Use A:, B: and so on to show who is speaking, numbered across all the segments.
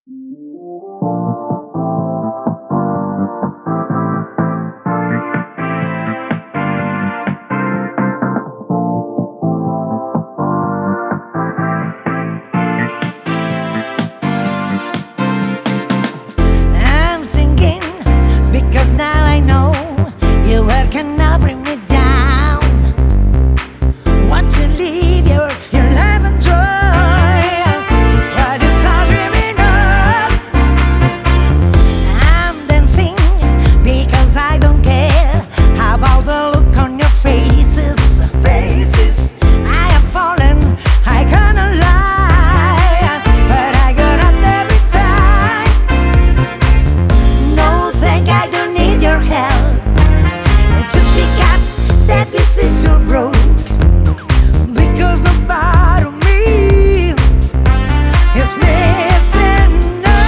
A: I'm singing because now I know your word cannot bring me down. Want to live your life and joy, but it's not dreaming of. I'm dancing because I don't care about the look on your faces. I have fallen, I cannot lie, but I got up every time. No, thank I don't need your help to pick up that pieces you broke, because the part of me is missing now.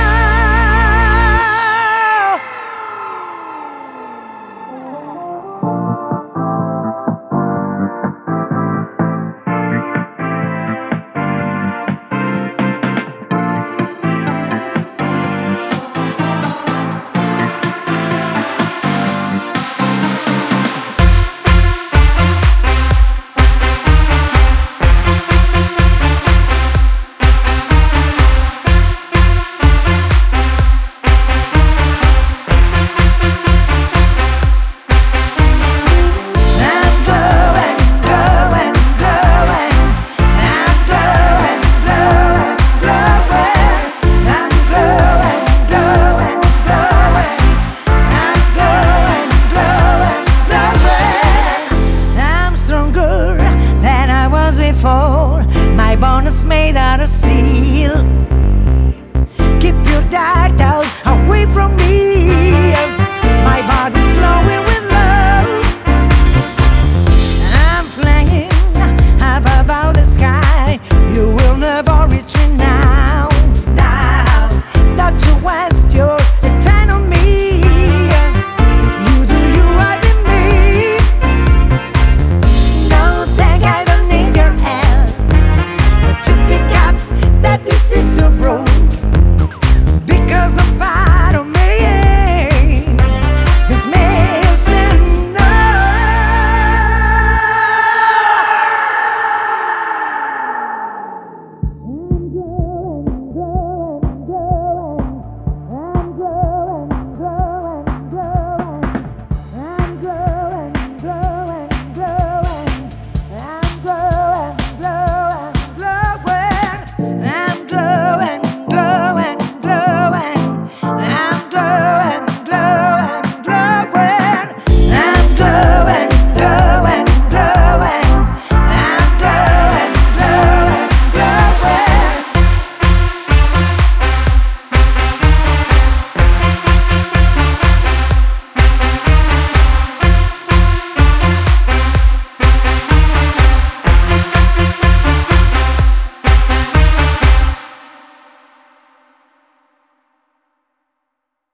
A: Before. My bond is made out of steel. Keep your dark doubts away from me. My body's glowing with love. I'm flying up above the sky. You will never reach me now. Don't you waste your time on me. You do you are in me. No, thank I don't need your help to pick up that pieces you broke.